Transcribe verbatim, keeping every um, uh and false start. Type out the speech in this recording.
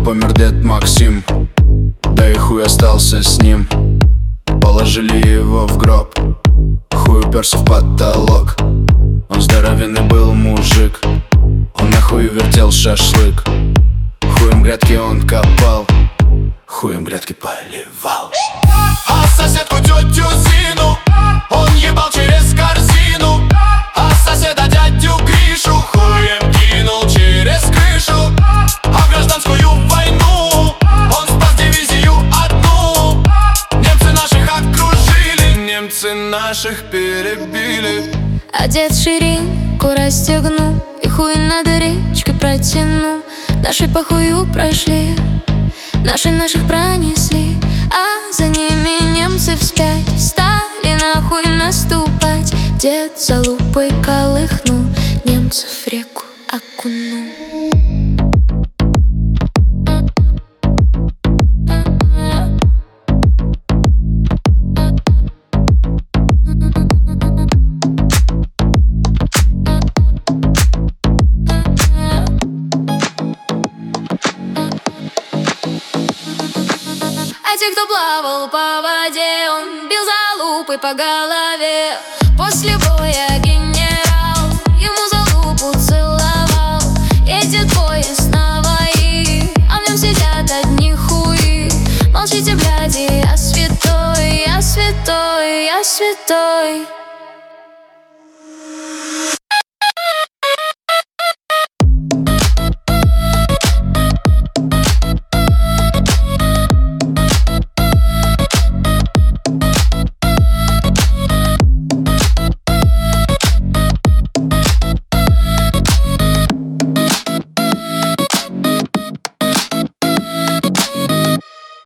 помер дед Максим, да и хуй остался с ним. Положили его в гроб, хуй уперся в потолок. Он здоровенный был мужик, он нахуй вертел шашлык. Хуем грядки он копал, хуем грядки поливал. А соседку тетю Зину он ебал через корзину. А соседа дядю Гришу хуем кинул через крышу. А в гражданскую войну он спас дивизию одну. Немцы наших окружили, немцы наших перебили. А дед ширинку расстегнул и хуй над речкой протянул. Наши по хую прошли, наши наших пронесли, а за ними немцы вспять стали нахуй наступать. Дед за лупой колыхнул, немцев в реку окунул. А те, кто плавал по воде, он бил за лупой по голове. После боя генерал ему за лупу целовал. Едет поезд на вои, а в нем сидят одни хуи. Молчите, бляди, я святой, я святой, я святой.